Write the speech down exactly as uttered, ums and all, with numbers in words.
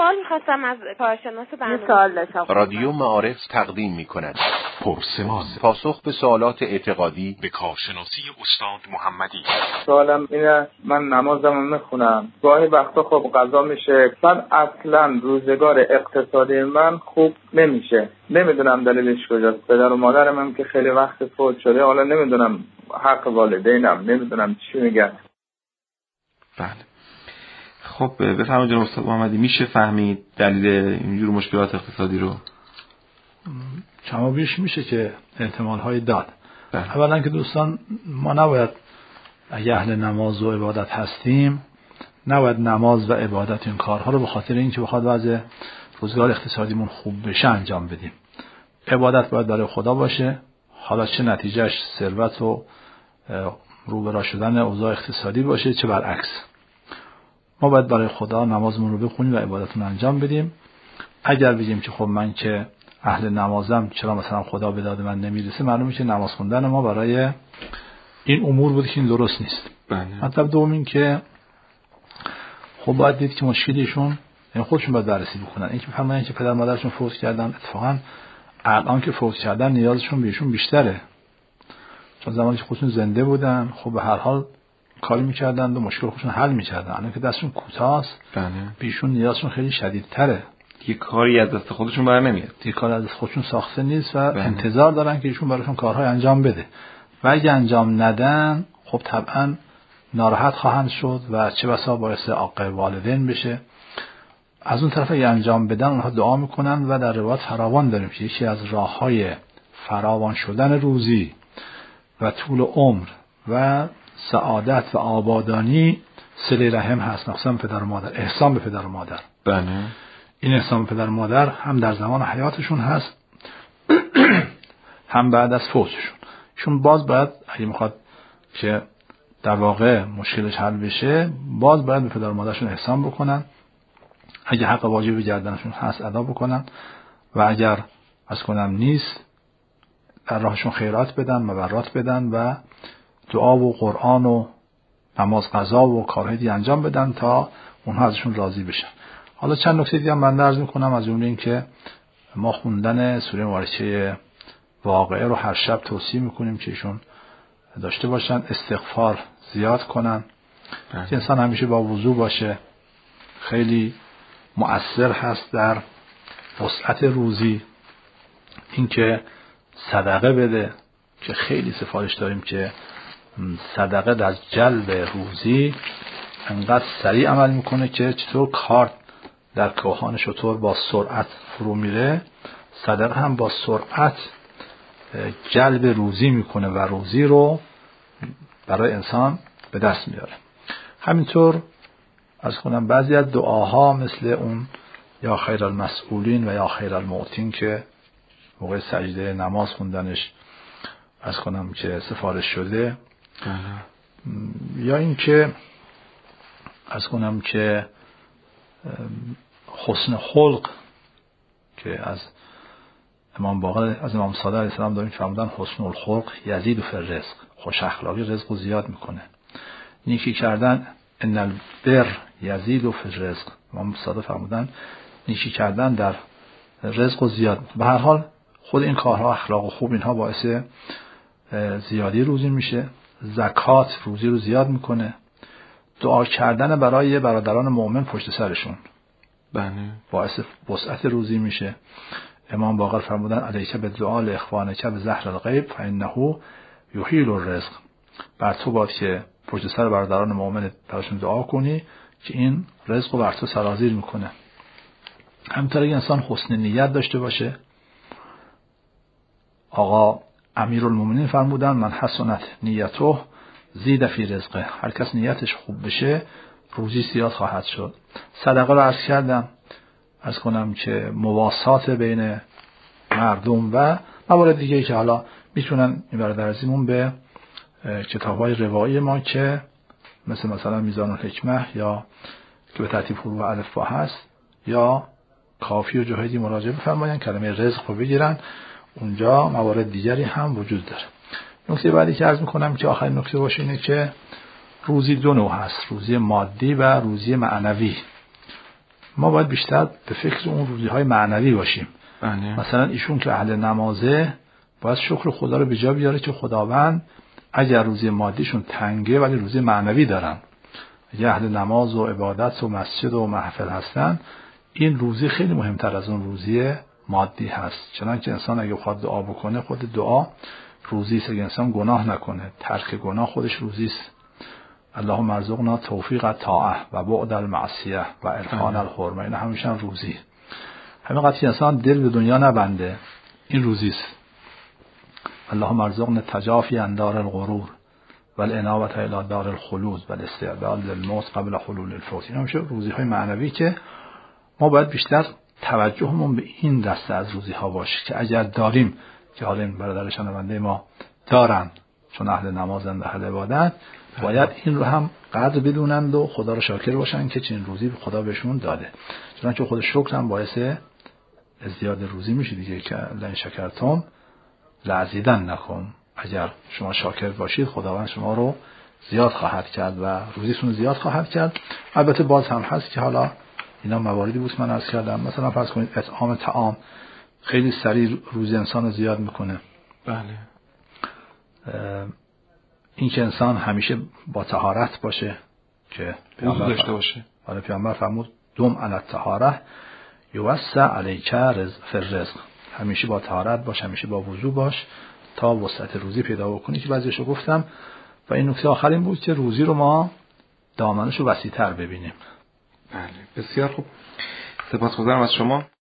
سوال می‌خواستم از کارشناس برنامه. سوال داشتم. رادیو معارف تقدیم می‌کند پرسمان، پاسخ به سوالات اعتقادی به کارشناسی استاد محمدی. سوالم اینه، من نمازم میخونم، گاهی وقتا خب قضا میشه، من اصلا روزگار اقتصادی من خوب نمیشه، نمیدونم دلیلش کجاست. پدر و مادرم هم که خیلی وقت فوت شده، حالا نمیدونم حق والدینم، نمیدونم چی میگن. بله خب بفرمایید جناب استاد محمدی، میشه فهمید دلیل اینجور مشکلات اقتصادی رو؟ کما بیش میشه که احتمال های داد. بله. اولا که دوستان، ما نباید اگه اهل نماز و عبادت هستیم نباید نماز و عبادت این کارها رو به خاطر اینکه بخواد وضع روزگار اقتصادیمون خوب بشه انجام بدیم. عبادت باید برای خدا باشه، حالا چه نتیجهش ثروت و روبرا شدن اوضاع اقتصادی باشه چه برعکس. ما باید برای خدا نمازمون رو بخونیم و عبادتمون انجام بدیم. اگر بگیم که خب من که اهل نمازم چرا مثلا خدا به داد من نمیرسه، معلومه که نماز خوندن ما برای این امور بود که این درست نیست. بله. مطلب دوم این که خب باید دید که مشکلیشون یعنی خودشون باید بررسی بکنن. این که بفرمایید که پدر مادرشون فوت کردن، اتفاقا الان که فوت کردن نیازشون بهشون بیشتره، چون زمانی که خودشون زنده بودن خب به هر حال کاری میکردن و مشکل خودشون حل میکردن. الان که دستشون کوتاست، بله، بهشون نیازشون خیلی شدیدتره، یه کاری از دست خودشون بر نمیاد، یه کاری از دست خودشون ساخته نیست و بله. انتظار دارن که ایشون براشون کارهای انجام بده و اگه انجام ندن خب طبعا ناراحت خواهند شد و چه بسا باعث عاق والدین بشه. از اون طرف اگه انجام بدن اونها دعا میکنن و در روایت فراوان داریم که یکی از راههای فراوان شدن روزی و طول عمر و سعادت و آبادانی صله رحم هست، نقصان پدر و مادر، احسان به پدر و مادر. بله. این احسان به پدر و مادر هم در زمان حیاتشون هست هم بعد از فوتشون. ایشون باز باید اگه میخواد که در واقع مشکلش حل بشه باز باید به پدر و مادرشون احسان بکنن، اگه حق واجب گردنشون هست ادا بکنن و اگر از کنم نیست در راهشون خیرات بدن، مبرات بدن و دعا و قرآن و نماز قضا و کارهای دیگه انجام بدن تا اونها ازشون راضی بشن. حالا چند نکته دیگه من عرض میکنم، از جمله این که ما خوندن سوره مبارکه واقعه رو هر شب توصیه میکنیم که ایشون داشته باشن، استغفار زیاد کنن، که انسان همیشه با وضو باشه، خیلی مؤثر هست در وسعت روزی. این که صدقه بده که خیلی سفارش داریم که صدقه در جلب روزی انقدر سریع عمل میکنه که چطور کارت در کوهان شتر با سرعت فرو میره، صدقه هم با سرعت جلب روزی میکنه و روزی رو برای انسان به دست میاره. همینطور از کنم بعضی از دعاها مثل اون یا خیر المسئولین و یا خیر المعطین که موقع سجده نماز خوندنش از کنم که سفارش شده، یا این که از کنم که حسن خلق که از امام باقر از امام صادق علیه السلام داریم فرمودن حسن الخلق یزید فی الرزق، خوش اخلاقی رزق رو زیاد میکنه. نیکی کردن ان البر یزید فی الرزق، امام صادق فرمودن نیکی کردن در رزق رو زیاد میکنه. به هر حال خود این کارها اخلاق و خوب اینها باعث زیادی روزی میشه. زکات روزی رو زیاد میکنه. دعا کردن برای برادران مؤمن پشت سرشون بله باعث وسعت روزی میشه. امام باقر فرمودن علیک بالدعاء لاخوانک بظهر الغیب فانه یحیل الرزق، بر تو باید که پشت سر برادران مؤمن براشون دعا کنی که این رزق رو بر تو سرازیر میکنه. همینطور اگه انسان حسن نیت داشته باشه، آقا امیرالمومنین فرمودن من حسنت نیته زید فی رزقه، هر کس نیتش خوب بشه روزی زیاد خواهد شد. صدقه رو عرض کردم، عرض کنم که مواسات بین مردم و موارد دیگه که حالا میتونن این برادرزیمون به کتاب‌های روایی ما که مثل مثلا میزان الحکمه یا که به ترتیب حروف الف با هست یا کافی و جهیدی مراجعه بفرمایید، کلمه رزق رو بگیرن، اونجا موارد دیگری هم وجود داره. نکته بعدی که عرض میکنم که آخرین نکته باشه اینه که روزی دو نوع هست، روزی مادی و روزی معنوی. ما باید بیشتر به فکر اون روزی های معنوی باشیم. بله. مثلا ایشون که اهل نمازه باید شکر خدا رو به جا بیاره که خداوند اگر روزی مادیشون تنگه ولی روزی معنوی دارن. اگر اهل نماز و عبادت و مسجد و محفل هستن، این روزی خیلی مهمتر از اون روزی مادی هست. چنانکه انسان اگه بخواد دعا بکنه، خود دعا روزی است. اگه انسان گناه نکنه، ترک گناه خودش روزی است. اللهم ارزقنا توفیق الطاعه و بعد المعصیه و عرفان الحرمه، این همیشه روزی. همین قضیه انسان دل به دنیا نبنده، این روزی است. اللهم ارزقنا تجافی عن دار الغرور والانابه الی دار الخلود والاستعداد للموت قبل حلول الفوت. این همیشه روزی های معنوی که ما باید بیشتر توجهمون به این دسته از روزی ها باشه که اگر داریم، که حالا این برادر شنونده ما دارن چون اهل نمازند و اهل عبادت، باید این رو هم قدر بدونند و خدا رو شاکر باشن که چنین روزی خدا بهشون داده. چنانکه خود شکر هم باعث ازدیاد روزی میشه دیگه، که لئن شکرتم لازیدنکم، اگر شما شاکر باشید خداوند شما رو زیاد خواهد کرد و روزیتون زیاد خواهد کرد. البته باز هم هست که حالا اینا مواردی بود من عرض کردم، مثلا فرض کنید اطعام طعام خیلی سریع روزی انسان رو زیاد میکنه. بله. این که انسان همیشه با طهارت باشه، که وضو داشته باشه. حالا پیامبر فرمود دم علی الطهاره یوسع علیک رزق فی الرزق، همیشه با طهارت باش، همیشه با وضو باش تا وسعت روزی پیدا بکنی، که بعضیشو گفتم. و این نکته آخر این بود که روزی رو ما دامنشو وسیع‌تر ببینیم. بله، بسیار خوب. سپاسگزارم از شما.